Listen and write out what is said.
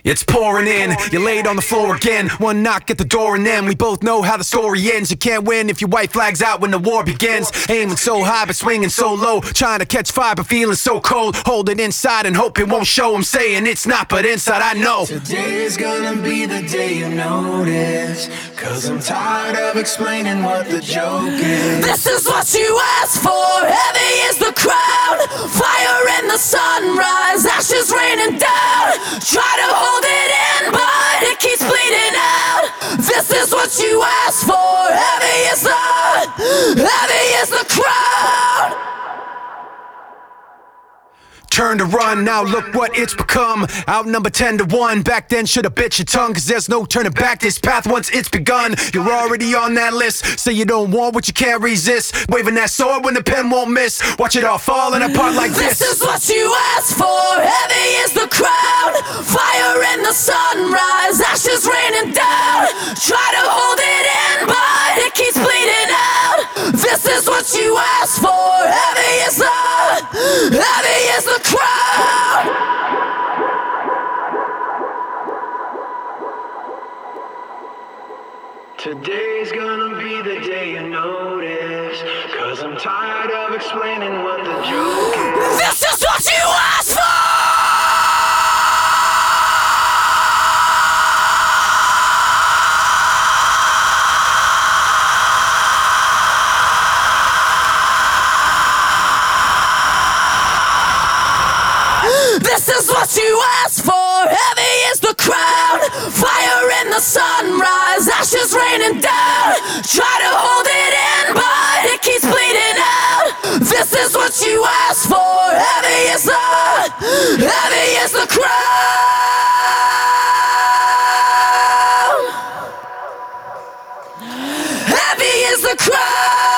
It's pouring in, you're laid on the floor again. One knock at the door and then we both know how the story ends. You can't win if your white flag's out when the war begins. Aiming so high but swinging so low, trying to catch fire but feeling so cold. Hold it inside and hope it won't show. I'm saying it's not, but inside I know. Today is gonna be the day you notice, 'cause I'm tired of explaining what the joke is. This is what you asked for, heavy is the crown. Fire in the sunrise, ashes raining down. Try to hold it in, but it keeps bleeding out. This is what you asked for, heavy is the crown. Turn to run, now look what it's become. Outnumbered 10-1, back then should've bit your tongue, 'cause there's no turning back this path once it's begun. You're already on that list, say you don't want what you can't resist. Waving that sword when the pen won't miss. Watch it all falling apart like this. This is what you asked for, heavy is the crown. Fire in the sunrise, ashes raining down. Try to hold it in, but it keeps bleeding out. This is what you asked for, heavy is the crown. Today's gonna be the day you notice, 'cause I'm tired of explaining what the joke is. This is what you asked for. This is what you asked for, heavy is the crown. Fire in the sunrise, ashes raining down. Try to hold it in, but it keeps bleeding out. This is what you asked for, heavy is the crown. Heavy is the crown.